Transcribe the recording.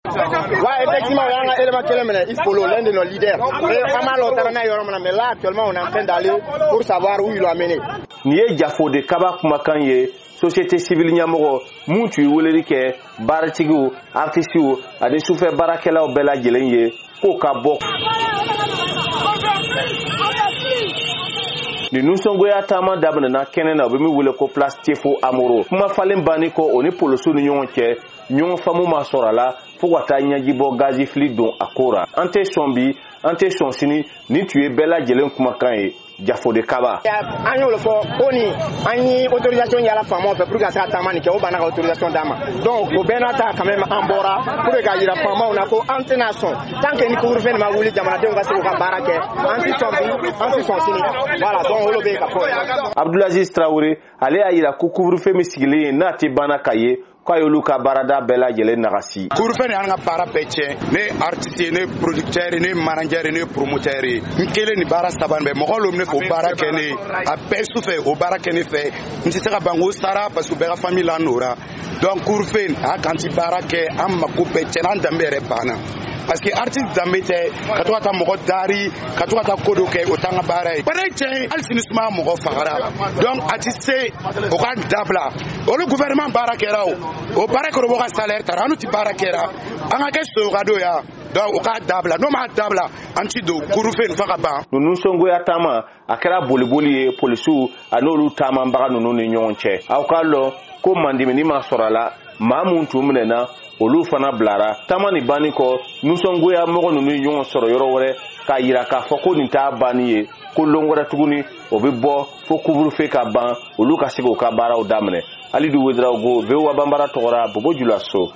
effectivement, il faut l'un de nos leaders. Mais là, actuellement, on est en train d'aller pour savoir où il l'a amené. Nié Jafo de Kabak Makanye, société civile Nyamoro, Moutu Wulerike, Baratigu, Artisiu, a des souffert Barakela au Bella Gelenye, Kokabok. Ni nusongoya tama dabana kenena bimi wule ko place Tiefo Amoro kuma falen bani ko oni poloso ni nyonke nyon famu masorala fo wata nyaji bo gazi fli don akora ante sombi ante sonsini ni tué bela jelen kuma kan Jafo de Kaba anyo le fo oni ani autorisation ya la famo pour que ça tama ni ke o bana autorisation dama donc o benata quand même ambora pour que ira famo on a ko antenation tant que ni couvre fait ma wuli jamana de on va se ko barake anti sombi anti sonsini voilà donc o lo be ka ko Abdulaziz Traoré ale ayira ku couvre fait misigile na ti bana kaye Luka barada bela jele nagasi kurfene anga para peche ne artiste ne producteur ne manager ne promoteur nkele ni bara saban be mogolo ne fo bara kene a pesu fe o bara kene fe nti saka bango sara parce que bera famille la nora donc kurfen a kanti bara ke am makupe chenan dambere bana parce que artiste dambete katwa ta mogo dari katwa ta kodo ke otanga bara bare che alsinisma mogo fagara donc artiste o kan dabla o le gouvernement bara kerao o bara ko boga salaire taranu ti bara kera anga ke so gado ya donc o ka dabla no ma dabla anti do kurufen faga ba nunu songo ya tama akara boliboli polisu anolu tama mbaga nunu ni nyonche awkalo ko mandimini ma sorala mamuntu munena olu fana blara tamani bani ko nusongoya mogo nunu nyongo soro yoro wore ka yira ka foko ni ta bani ye ko longora tuguni obi bo fo kuburu fe ka ban olu ka sego ka bara o damne Ali du Wedraogo vewa bambara togora bobo julaso